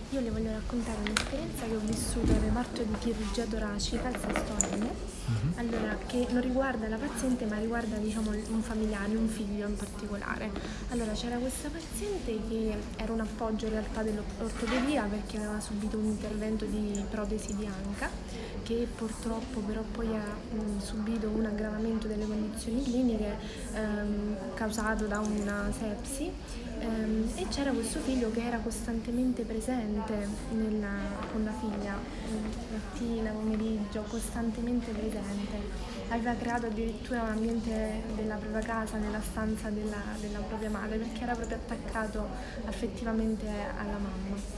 Io le voglio raccontare un'esperienza che ho vissuto al reparto di chirurgia toracica al sesto anno, allora, che non riguarda la paziente ma riguarda un familiare, un figlio in particolare. Allora, c'era questa paziente che era un appoggio in realtà dell'ortopedia perché aveva subito un intervento di protesi di anca, che purtroppo però poi ha subito un aggravamento delle condizioni cliniche causato da una sepsi, e c'era questo figlio che era costantemente presente con la figlia, mattina, pomeriggio, costantemente presente. Aveva creato addirittura un ambiente della propria casa nella stanza della propria madre, perché era proprio attaccato affettivamente alla mamma.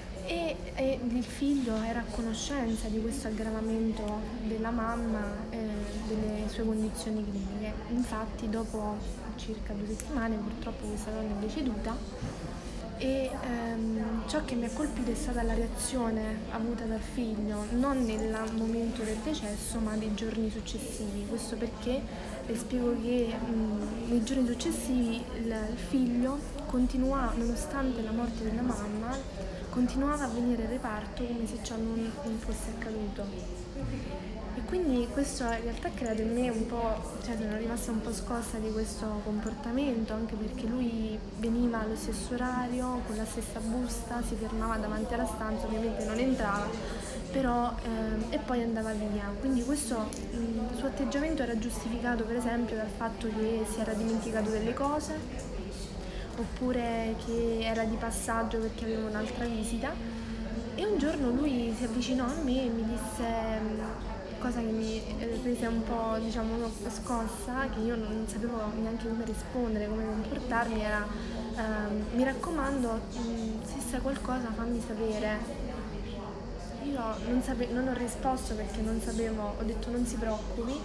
E il figlio era a conoscenza di questo aggravamento della mamma, delle sue condizioni cliniche. Infatti dopo circa 2 settimane purtroppo questa donna è deceduta, e ciò che mi ha colpito è stata la reazione avuta dal figlio, non nel momento del decesso ma nei giorni successivi. Questo perché le spiego che nei giorni successivi il figlio continua, nonostante la morte della mamma, continuava a venire in reparto come se ciò non fosse accaduto. E quindi questo in realtà ha creato in me un po', sono rimasta un po' scossa di questo comportamento, anche perché lui veniva allo stesso orario, con la stessa busta, si fermava davanti alla stanza, ovviamente non entrava, però e poi andava via. Quindi questo suo atteggiamento era giustificato per esempio dal fatto che si era dimenticato delle cose, oppure che era di passaggio perché aveva un'altra visita. E un giorno lui si avvicinò a me e mi disse, cosa che mi prese un po' scossa, che io non sapevo neanche come rispondere, come comportarmi, era mi raccomando, se sai qualcosa fammi sapere. Io non ho risposto perché non sapevo, ho detto non si preoccupi,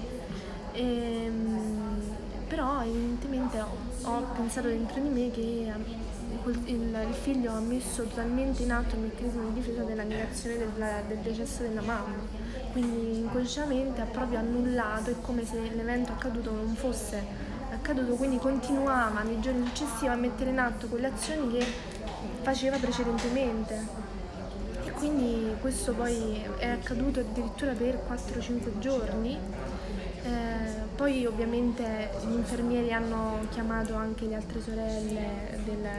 però evidentemente ho pensato dentro di me che il figlio ha messo totalmente in atto il meccanismo di difesa della negazione del decesso della mamma, quindi inconsciamente ha proprio annullato, è come se l'evento accaduto non fosse accaduto, quindi continuava nei giorni successivi a mettere in atto quelle azioni che faceva precedentemente. E quindi questo poi è accaduto addirittura per 4-5 giorni. Poi ovviamente gli infermieri hanno chiamato anche le altre sorelle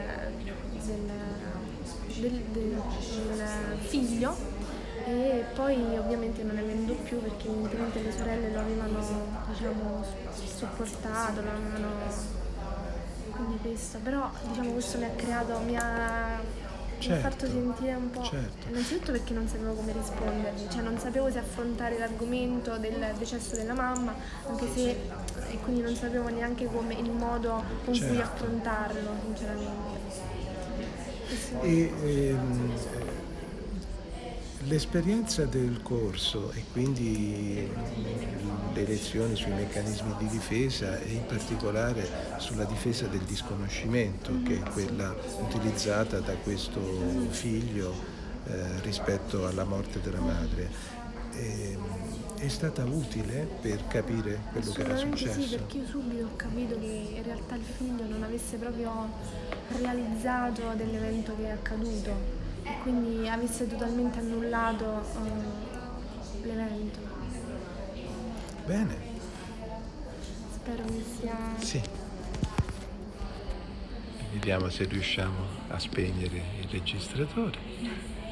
del figlio, e poi ovviamente non è venuto più perché evidentemente le sorelle lo avevano sopportato, quindi questo, però questo mi ha fatto sentire un po', innanzitutto perché non sapevo come rispondergli, non sapevo se affrontare l'argomento del decesso della mamma, anche se, e quindi non sapevo neanche come il modo con cui affrontarlo, sinceramente. L'esperienza del corso e quindi le lezioni sui meccanismi di difesa e in particolare sulla difesa del disconoscimento, che è quella utilizzata da questo figlio rispetto alla morte della madre, è stata utile per capire quello che era successo? Sì, perché io subito ho capito che in realtà il figlio non avesse proprio realizzato dell'evento che è accaduto e quindi avesse totalmente annullato l'evento. Bene. Spero che sia... Sì. Vediamo se riusciamo a spegnere il registratore.